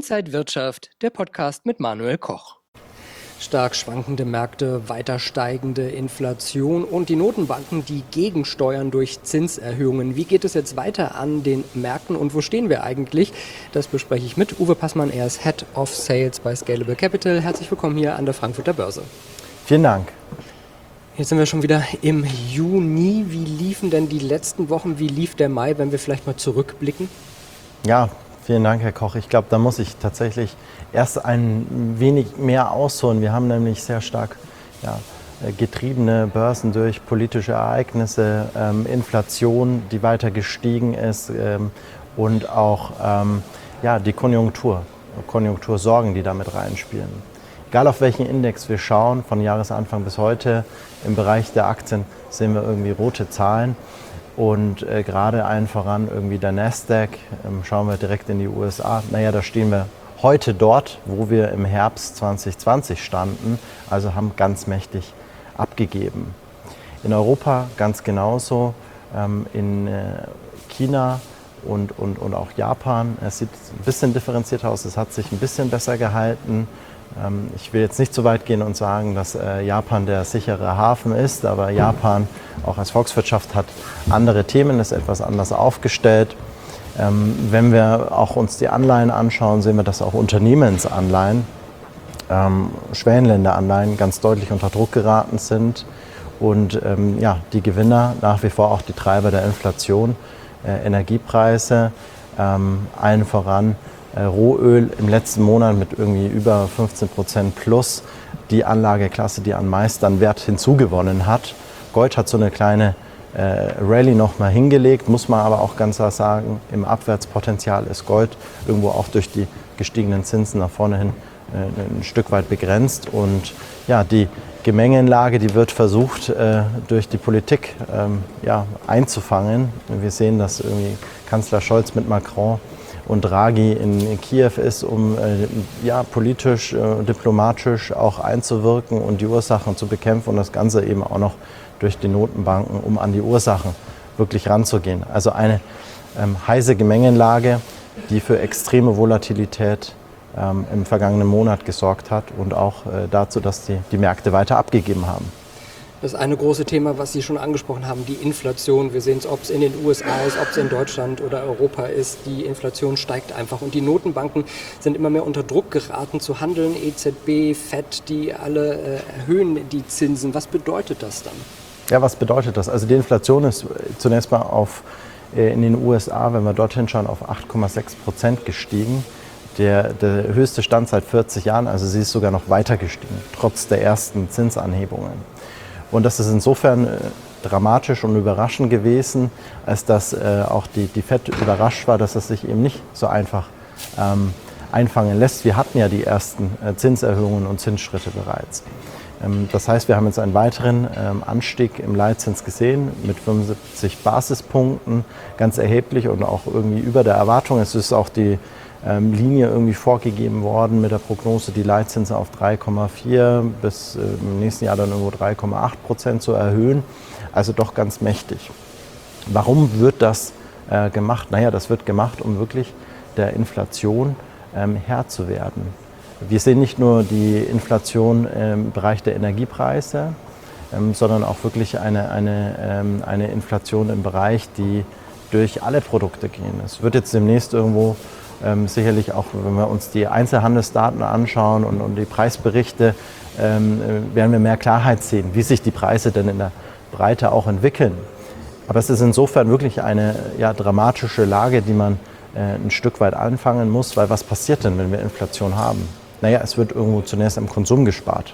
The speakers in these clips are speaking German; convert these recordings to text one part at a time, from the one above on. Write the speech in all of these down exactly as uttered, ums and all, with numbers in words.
Inside Wirtschaft, der Podcast mit Manuel Koch. Stark schwankende Märkte, weiter steigende Inflation und die Notenbanken, die gegensteuern durch Zinserhöhungen. Wie geht es jetzt weiter an den Märkten und wo stehen wir eigentlich? Das bespreche ich mit Uwe Passmann. Er ist Head of Sales bei Scalable Capital. Herzlich willkommen hier an der Frankfurter Börse. Vielen Dank. Jetzt sind wir schon wieder im Juni. Wie liefen denn die letzten Wochen? Wie lief der Mai, wenn wir vielleicht mal zurückblicken? Ja, vielen Dank, Herr Koch. Ich glaube, da muss ich tatsächlich erst ein wenig mehr ausholen. Wir haben nämlich sehr stark ja, getriebene Börsen durch politische Ereignisse, ähm, Inflation, die weiter gestiegen ist ähm, und auch ähm, ja, die Konjunktur, Konjunktursorgen, die damit reinspielen. Egal auf welchen Index wir schauen, von Jahresanfang bis heute, im Bereich der Aktien sehen wir irgendwie rote Zahlen. Und äh, gerade allen voran irgendwie der Nasdaq, ähm, schauen wir direkt in die U S A. Naja, da stehen wir heute dort, wo wir im Herbst zwanzig zwanzig standen, also haben ganz mächtig abgegeben. In Europa ganz genauso, ähm, in äh, China und, und, und auch Japan. Es sieht ein bisschen differenzierter aus, es hat sich ein bisschen besser gehalten. Ähm, ich will jetzt nicht so weit gehen und sagen, dass äh, Japan der sichere Hafen ist, aber Japan auch als Volkswirtschaft hat andere Themen, ist etwas anders aufgestellt. Ähm, wenn wir auch uns die Anleihen anschauen, sehen wir, dass auch Unternehmensanleihen, ähm, Schwellenländeranleihen ganz deutlich unter Druck geraten sind. Und ähm, ja, die Gewinner nach wie vor auch die Treiber der Inflation, äh, Energiepreise, ähm, allen voran äh, Rohöl im letzten Monat mit irgendwie über fünfzehn Prozent plus, die Anlageklasse, die an meisten Wert hinzugewonnen hat. Gold hat so eine kleine äh, Rallye nochmal hingelegt, muss man aber auch ganz klar sagen, im Abwärtspotenzial ist Gold irgendwo auch durch die gestiegenen Zinsen nach vorne hin äh, ein Stück weit begrenzt. Und ja, die Gemengenlage, die wird versucht, äh, durch die Politik ähm, ja, einzufangen. Wir sehen, dass irgendwie Kanzler Scholz mit Macron und Draghi in Kiew ist, um äh, ja, politisch, äh, diplomatisch auch einzuwirken und die Ursachen zu bekämpfen und das Ganze eben auch noch durch die Notenbanken, um an die Ursachen wirklich ranzugehen. Also eine ähm, heiße Gemengenlage, die für extreme Volatilität ähm, im vergangenen Monat gesorgt hat und auch äh, dazu, dass die, die Märkte weiter abgegeben haben. Das eine große Thema, was Sie schon angesprochen haben, die Inflation. Wir sehen es, ob es in den U S A ist, ob es in Deutschland oder Europa ist. Die Inflation steigt einfach und die Notenbanken sind immer mehr unter Druck geraten zu handeln. E Z B, Fed, die alle äh, erhöhen die Zinsen. Was bedeutet das dann? Ja, was bedeutet das? Also die Inflation ist zunächst mal auf, äh, in den U S A, wenn wir dorthin schauen, auf acht Komma sechs Prozent gestiegen. Der, der höchste Stand seit vierzig Jahren, also sie ist sogar noch weiter gestiegen, trotz der ersten Zinsanhebungen. Und das ist insofern äh, dramatisch und überraschend gewesen, als dass äh, auch die, die Fed überrascht war, dass es sich eben nicht so einfach ähm, einfangen lässt. Wir hatten ja die ersten äh, Zinserhöhungen und Zinsschritte bereits. Ähm, das heißt, wir haben jetzt einen weiteren ähm, Anstieg im Leitzins gesehen mit fünfundsiebzig Basispunkten, ganz erheblich und auch irgendwie über der Erwartung. Es ist auch die ähm, Linie irgendwie vorgegeben worden mit der Prognose, die Leitzinsen auf drei Komma vier bis äh, im nächsten Jahr dann irgendwo drei Komma acht Prozent zu erhöhen. Also doch ganz mächtig. Warum wird das äh, gemacht? Naja, das wird gemacht, um wirklich der Inflation ähm, Herr zu werden. Wir sehen nicht nur die Inflation im Bereich der Energiepreise, ähm, sondern auch wirklich eine, eine, ähm, eine Inflation im Bereich, die durch alle Produkte gehen. Es wird jetzt demnächst irgendwo ähm, sicherlich auch, wenn wir uns die Einzelhandelsdaten anschauen und, und die Preisberichte, ähm, werden wir mehr Klarheit sehen, wie sich die Preise denn in der Breite auch entwickeln. Aber es ist insofern wirklich eine ja, dramatische Lage, die man äh, ein Stück weit anfangen muss, weil was passiert denn, wenn wir Inflation haben? Naja, es wird irgendwo zunächst am Konsum gespart.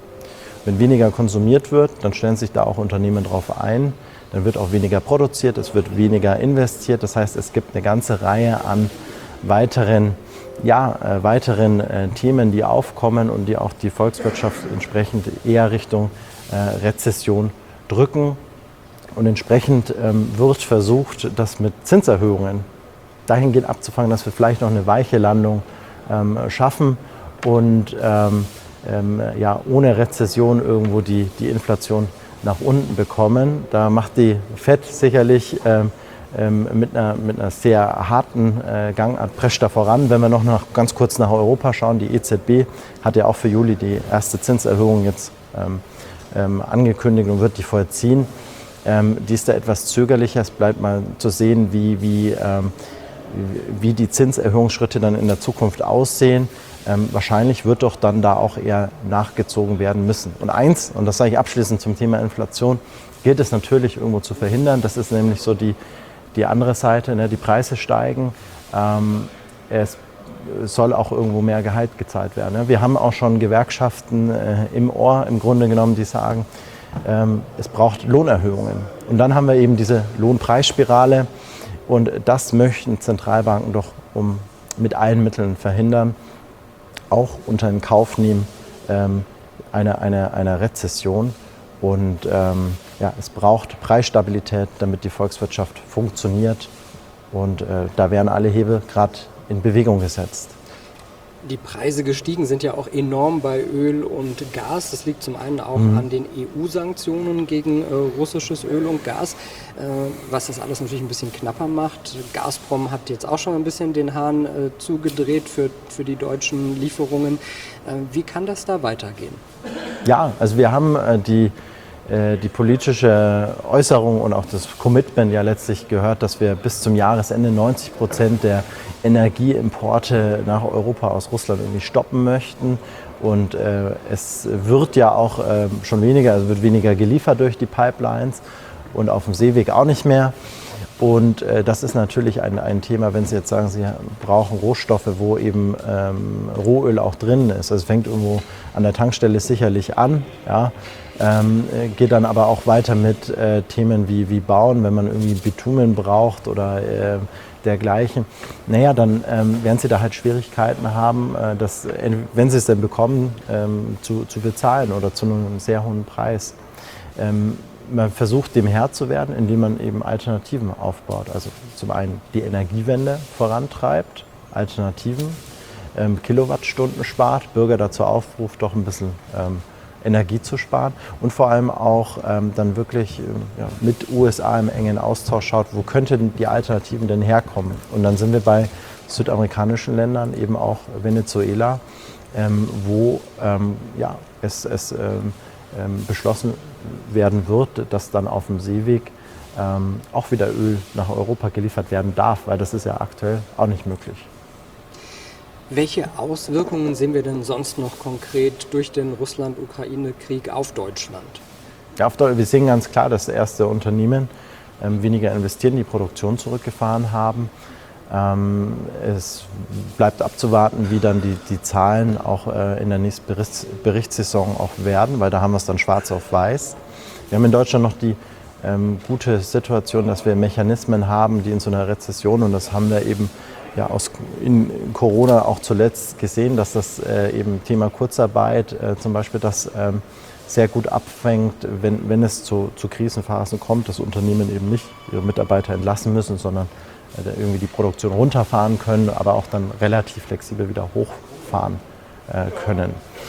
Wenn weniger konsumiert wird, dann stellen sich da auch Unternehmen drauf ein, dann wird auch weniger produziert, es wird weniger investiert. Das heißt, es gibt eine ganze Reihe an weiteren, ja, äh, weiteren äh, Themen, die aufkommen und die auch die Volkswirtschaft entsprechend eher Richtung äh, Rezession drücken. Und entsprechend ähm, wird versucht, das mit Zinserhöhungen dahingehend abzufangen, dass wir vielleicht noch eine weiche Landung ähm, schaffen und ähm, ähm, ja, ohne Rezession irgendwo die, die Inflation nach unten bekommen. Da macht die Fed sicherlich ähm, ähm, mit, einer, mit einer sehr harten äh, Gangart prescht da voran. Wenn wir noch nach, ganz kurz nach Europa schauen, die E Z B hat ja auch für Juli die erste Zinserhöhung jetzt ähm, ähm, angekündigt und wird die vollziehen. Ähm, die ist da etwas zögerlicher. Es bleibt mal zu sehen, wie, wie, ähm, wie die Zinserhöhungsschritte dann in der Zukunft aussehen. Ähm, wahrscheinlich wird doch dann da auch eher nachgezogen werden müssen. Und eins, und das sage ich abschließend zum Thema Inflation, gilt es natürlich irgendwo zu verhindern. Das ist nämlich so die, die andere Seite, ne? Die Preise steigen. Ähm, es soll auch irgendwo mehr Gehalt gezahlt werden. Ne? Wir haben auch schon Gewerkschaften äh, im Ohr, im Grunde genommen, die sagen, ähm, es braucht Lohnerhöhungen. Und dann haben wir eben diese Lohnpreisspirale. Und das möchten Zentralbanken doch um, mit allen Mitteln verhindern. Auch unter den Kauf nehmen ähm, einer, einer, einer Rezession. Und ähm, ja, es braucht Preisstabilität, damit die Volkswirtschaft funktioniert. Und äh, da werden alle Hebel gerade in Bewegung gesetzt. Die Preise gestiegen sind ja auch enorm bei Öl und Gas. Das liegt zum einen auch Mhm. an den E U-Sanktionen gegen äh, russisches Öl und Gas, äh, was das alles natürlich ein bisschen knapper macht. Gazprom hat jetzt auch schon ein bisschen den Hahn äh, zugedreht für, für die deutschen Lieferungen. Äh, wie kann das da weitergehen? Ja, also wir haben äh, die, äh, die politische Äußerung und auch das Commitment ja letztlich gehört, dass wir bis zum Jahresende neunzig Prozent der Energieimporte nach Europa aus Russland irgendwie stoppen möchten. Und äh, es wird ja auch äh, schon weniger, also wird weniger geliefert durch die Pipelines und auf dem Seeweg auch nicht mehr. Und äh, das ist natürlich ein, ein Thema, wenn Sie jetzt sagen, Sie brauchen Rohstoffe, wo eben ähm, Rohöl auch drin ist. Also es fängt irgendwo an der Tankstelle sicherlich an, ja, ähm, geht dann aber auch weiter mit äh, Themen wie, wie Bauen, wenn man irgendwie Bitumen braucht oder äh, dergleichen. Naja, dann ähm, werden Sie da halt Schwierigkeiten haben, äh, das, wenn Sie es denn bekommen, ähm, zu, zu bezahlen oder zu einem sehr hohen Preis. Ähm, Man versucht, dem Herr zu werden, indem man eben Alternativen aufbaut. Also zum einen die Energiewende vorantreibt, Alternativen, ähm, Kilowattstunden spart, Bürger dazu aufruft, doch ein bisschen ähm, Energie zu sparen und vor allem auch ähm, dann wirklich ähm, ja, mit U S A im engen Austausch schaut, wo könnten die Alternativen denn herkommen. Und dann sind wir bei südamerikanischen Ländern, eben auch Venezuela, ähm, wo ähm, ja, es, es ähm, ähm, beschlossen werden wird, dass dann auf dem Seeweg ähm, auch wieder Öl nach Europa geliefert werden darf, weil das ist ja aktuell auch nicht möglich. Welche Auswirkungen sehen wir denn sonst noch konkret durch den Russland-Ukraine-Krieg auf Deutschland? Ja, auf Deutschland, wir sehen ganz klar, dass erste Unternehmen ähm, weniger investieren, die Produktion zurückgefahren haben. Ähm, es bleibt abzuwarten, wie dann die, die Zahlen auch äh, in der nächsten Berichts, Berichtssaison auch werden, weil da haben wir es dann schwarz auf weiß. Wir haben in Deutschland noch die ähm, gute Situation, dass wir Mechanismen haben, die in so einer Rezession, und das haben wir eben ja, aus, in Corona auch zuletzt gesehen, dass das äh, eben Thema Kurzarbeit äh, zum Beispiel das ähm, sehr gut abfängt, wenn, wenn es zu, zu Krisenphasen kommt, dass Unternehmen eben nicht ihre Mitarbeiter entlassen müssen, sondern äh, irgendwie die Produktion runterfahren können, aber auch dann relativ flexibel wieder hochfahren äh, können.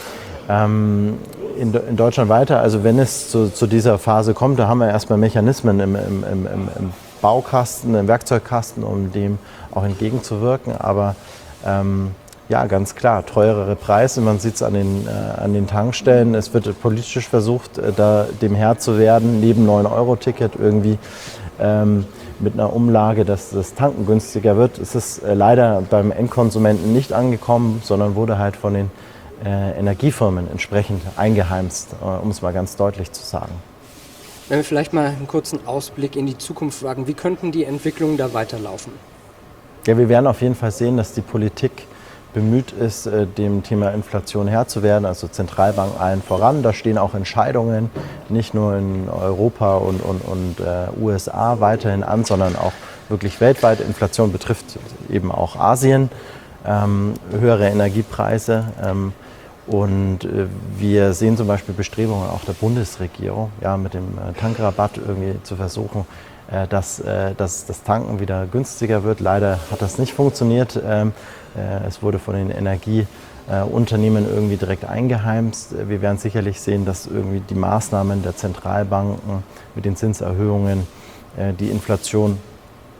Ähm, in, in Deutschland weiter, also wenn es zu, zu dieser Phase kommt, da haben wir erstmal Mechanismen im, im, im, im Baukasten, im Werkzeugkasten, um dem auch entgegenzuwirken. Aber ähm, ja, ganz klar, teurere Preise, man sieht es an den, äh, an den Tankstellen. Es wird politisch versucht, äh, da dem Herr zu werden, neben neun Euro Ticket irgendwie ähm, mit einer Umlage, dass das Tanken günstiger wird. Es ist äh, leider beim Endkonsumenten nicht angekommen, sondern wurde halt von den äh, Energiefirmen entsprechend eingeheimst, äh, um es mal ganz deutlich zu sagen. Wenn wir vielleicht mal einen kurzen Ausblick in die Zukunft wagen, wie könnten die Entwicklungen da weiterlaufen? Ja, wir werden auf jeden Fall sehen, dass die Politik bemüht ist, dem Thema Inflation Herr zu werden, also Zentralbanken allen voran. Da stehen auch Entscheidungen, nicht nur in Europa und, und, und äh, U S A weiterhin an, sondern auch wirklich weltweit. Inflation betrifft eben auch Asien, ähm, höhere Energiepreise. Ähm, Und äh, wir sehen zum Beispiel Bestrebungen auch der Bundesregierung, ja, mit dem äh, Tankrabatt irgendwie zu versuchen, äh, dass, äh, dass das Tanken wieder günstiger wird. Leider hat das nicht funktioniert. Ähm, äh, es wurde von den Energieunternehmen äh, irgendwie direkt eingeheimst. Wir werden sicherlich sehen, dass irgendwie die Maßnahmen der Zentralbanken mit den Zinserhöhungen äh, die Inflation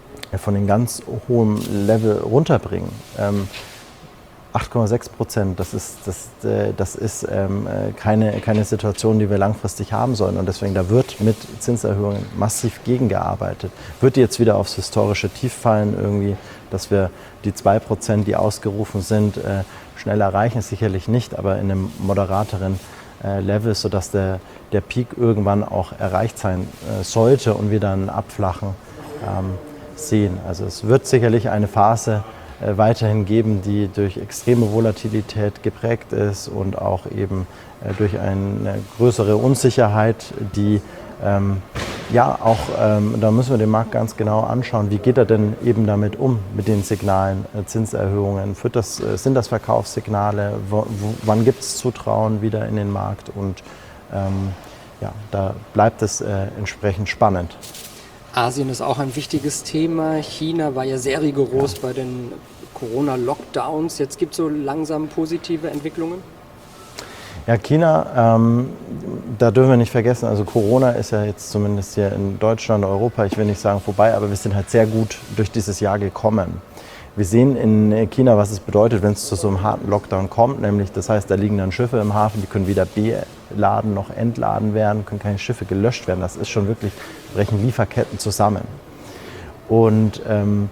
von den ganz hohen Level runterbringen. Ähm, acht Komma sechs Prozent, das ist, das, das ist ähm, keine, keine Situation, die wir langfristig haben sollen. Und deswegen, da wird mit Zinserhöhungen massiv gegengearbeitet. Wird die jetzt wieder aufs historische Tief fallen, irgendwie, dass wir die zwei Prozent, die ausgerufen sind, äh, schnell erreichen? Sicherlich nicht, aber in einem moderateren äh, Level, sodass der, der Peak irgendwann auch erreicht sein äh, sollte und wir dann Abflachen ähm, sehen. Also es wird sicherlich eine Phase äh, weiterhin geben, die durch extreme Volatilität geprägt ist und auch eben äh, durch eine größere Unsicherheit, die ähm, ja auch, ähm, da müssen wir den Markt ganz genau anschauen, wie geht er denn eben damit um, mit den Signalen, äh, Zinserhöhungen, führt das, äh, sind das Verkaufssignale, wo, wo, wann gibt es Zutrauen wieder in den Markt und ähm, ja, da bleibt es äh, entsprechend spannend. Asien ist auch ein wichtiges Thema. China war ja sehr rigoros ja. bei den Corona-Lockdowns. Jetzt gibt es so langsam positive Entwicklungen? Ja, China, ähm, da dürfen wir nicht vergessen, also Corona ist ja jetzt zumindest hier in Deutschland, Europa, ich will nicht sagen vorbei, aber wir sind halt sehr gut durch dieses Jahr gekommen. Wir sehen in China, was es bedeutet, wenn es zu so einem harten Lockdown kommt, nämlich das heißt, da liegen dann Schiffe im Hafen, die können weder beladen noch entladen werden, können keine Schiffe gelöscht werden. Das ist schon wirklich, brechen Lieferketten zusammen. Und ähm,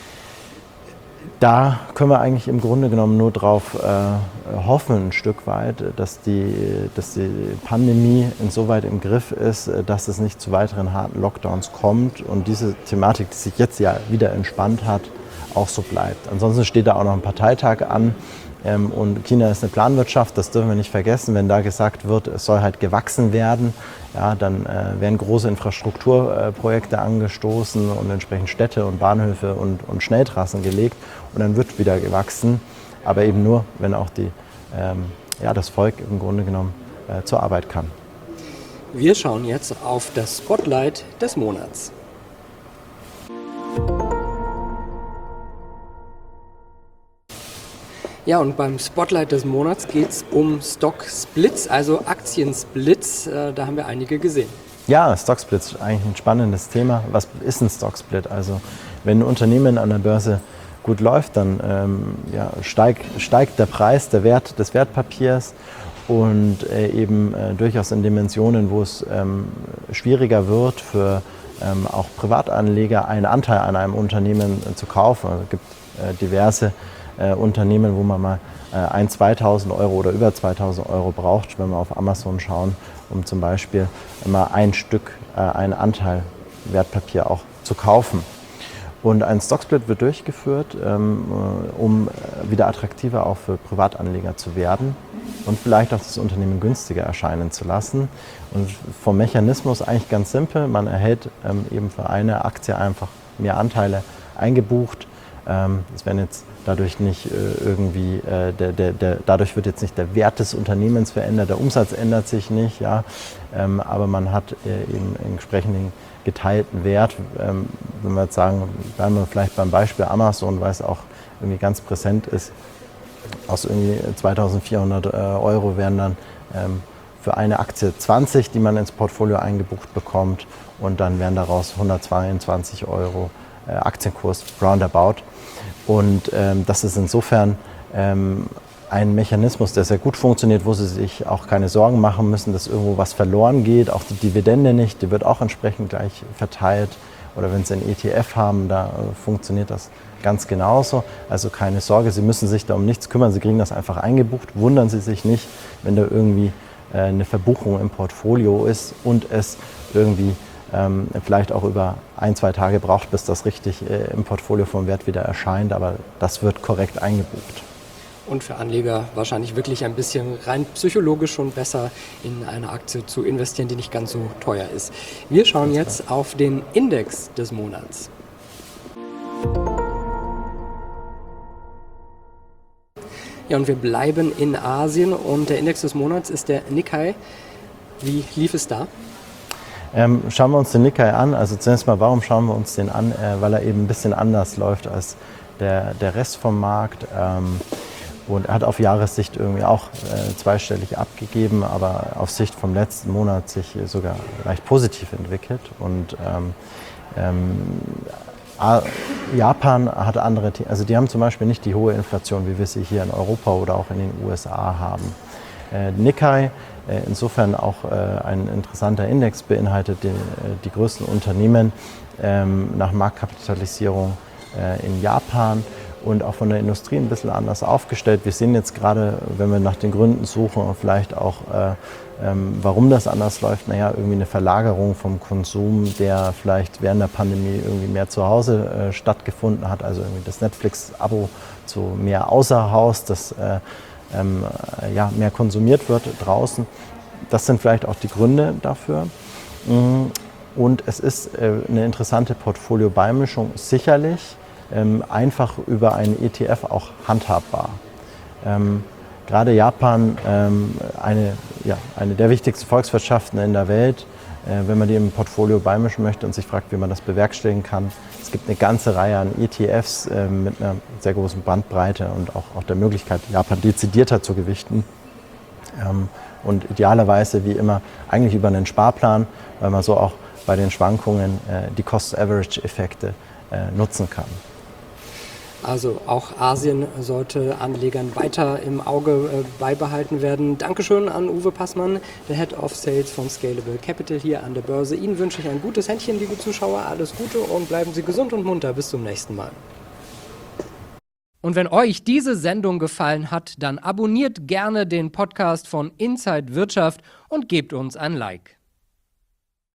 da können wir eigentlich im Grunde genommen nur darauf äh, hoffen, ein Stück weit, dass die, dass die Pandemie insoweit im Griff ist, dass es nicht zu weiteren harten Lockdowns kommt und diese Thematik, die sich jetzt ja wieder entspannt hat, auch so bleibt. Ansonsten steht da auch noch ein Parteitag an ähm, und China ist eine Planwirtschaft, das dürfen wir nicht vergessen. Wenn da gesagt wird, es soll halt gewachsen werden, ja, dann äh, werden große Infrastrukturprojekte äh, angestoßen und entsprechend Städte und Bahnhöfe und, und Schnelltrassen gelegt und dann wird wieder gewachsen, aber eben nur, wenn auch die, ähm, ja, das Volk im Grunde genommen äh, zur Arbeit kann. Wir schauen jetzt auf das Spotlight des Monats. Ja, und beim Spotlight des Monats geht es um Stock-Splits, also Aktiensplits. Äh, da haben wir einige gesehen. Ja, Stock-Splits, eigentlich ein spannendes Thema. Was ist ein Stock-Split? Also wenn ein Unternehmen an der Börse gut läuft, dann ähm, ja, steigt, steigt der Preis, der Wert des Wertpapiers und äh, eben äh, durchaus in Dimensionen, wo es ähm, schwieriger wird für ähm, auch Privatanleger einen Anteil an einem Unternehmen äh, zu kaufen. Also es gibt äh, diverse Äh, Unternehmen, wo man mal äh, ein-, zweitausend Euro oder über zweitausend Euro braucht, wenn wir auf Amazon schauen, um zum Beispiel immer ein Stück, äh, einen Anteil Wertpapier auch zu kaufen. Und ein Stocksplit wird durchgeführt, ähm, um wieder attraktiver auch für Privatanleger zu werden und vielleicht auch das Unternehmen günstiger erscheinen zu lassen. Und vom Mechanismus eigentlich ganz simpel, man erhält ähm, eben für eine Aktie einfach mehr Anteile eingebucht. Es werden jetzt dadurch nicht irgendwie, äh, der, der, der, dadurch wird jetzt nicht der Wert des Unternehmens verändert, der Umsatz ändert sich nicht, ja, ähm, aber man hat äh, eben entsprechenden geteilten Wert. Ähm, wenn wir jetzt sagen, bleiben wir vielleicht beim Beispiel Amazon, weil es auch irgendwie ganz präsent ist, aus irgendwie zweitausendvierhundert äh, Euro werden dann ähm, für eine Aktie zwanzig, die man ins Portfolio eingebucht bekommt und dann wären daraus hundertzweiundzwanzig Euro äh, Aktienkurs roundabout. Und ähm, das ist insofern ähm, ein Mechanismus, der sehr gut funktioniert, wo Sie sich auch keine Sorgen machen müssen, dass irgendwo was verloren geht. Auch die Dividende nicht, die wird auch entsprechend gleich verteilt. Oder wenn Sie einen E T F haben, da äh, funktioniert das ganz genauso. Also keine Sorge, Sie müssen sich da um nichts kümmern. Sie kriegen das einfach eingebucht. Wundern Sie sich nicht, wenn da irgendwie äh, eine Verbuchung im Portfolio ist und es irgendwie Ähm, vielleicht auch über ein, zwei Tage braucht, bis das richtig äh, im Portfolio vom Wert wieder erscheint, aber das wird korrekt eingebucht. Und für Anleger wahrscheinlich wirklich ein bisschen rein psychologisch schon besser in eine Aktie zu investieren, die nicht ganz so teuer ist. Wir schauen jetzt auf den Index des Monats. Ja, und wir bleiben in Asien und der Index des Monats ist der Nikkei. Wie lief es da? Ähm, schauen wir uns den Nikkei an. Also zunächst mal, warum schauen wir uns den an? Äh, weil er eben ein bisschen anders läuft als der, der Rest vom Markt. Ähm, und er hat auf Jahressicht irgendwie auch äh, zweistellig abgegeben, aber auf Sicht vom letzten Monat sich sogar leicht positiv entwickelt. Und ähm, ähm, Japan hat andere Themen, also die haben zum Beispiel nicht die hohe Inflation, wie wir sie hier in Europa oder auch in den U S A haben. Äh, Nikkei, äh, insofern auch äh, ein interessanter Index, beinhaltet die, äh, die größten Unternehmen ähm, nach Marktkapitalisierung äh, in Japan und auch von der Industrie ein bisschen anders aufgestellt. Wir sehen jetzt gerade, wenn wir nach den Gründen suchen und vielleicht auch, äh, ähm, warum das anders läuft, naja, irgendwie eine Verlagerung vom Konsum, der vielleicht während der Pandemie irgendwie mehr zu Hause äh, stattgefunden hat, also irgendwie das Netflix-Abo zu mehr außer Haus, das äh, ähm, äh, ja, mehr konsumiert wird draußen. Das sind vielleicht auch die Gründe dafür. Und es ist äh, eine interessante Portfolio-Beimischung, sicherlich ähm, einfach über einen E T F auch handhabbar. Ähm, gerade Japan, ähm, eine, ja, eine der wichtigsten Volkswirtschaften in der Welt, äh, wenn man die im Portfolio beimischen möchte und sich fragt, wie man das bewerkstelligen kann. Es gibt eine ganze Reihe an E T Fs äh, mit einer sehr großen Bandbreite und auch, auch der Möglichkeit, Japan dezidierter zu gewichten. Ähm, und idealerweise, wie immer, eigentlich über einen Sparplan, weil man so auch bei den Schwankungen äh, die Cost-Average-Effekte äh, nutzen kann. Also auch Asien sollte Anlegern weiter im Auge äh, beibehalten werden. Dankeschön an Uwe Passmann, der Head of Sales von Scalable Capital hier an der Börse. Ihnen wünsche ich ein gutes Händchen, liebe Zuschauer. Alles Gute und bleiben Sie gesund und munter. Bis zum nächsten Mal. Und wenn euch diese Sendung gefallen hat, dann abonniert gerne den Podcast von Inside Wirtschaft und gebt uns ein Like.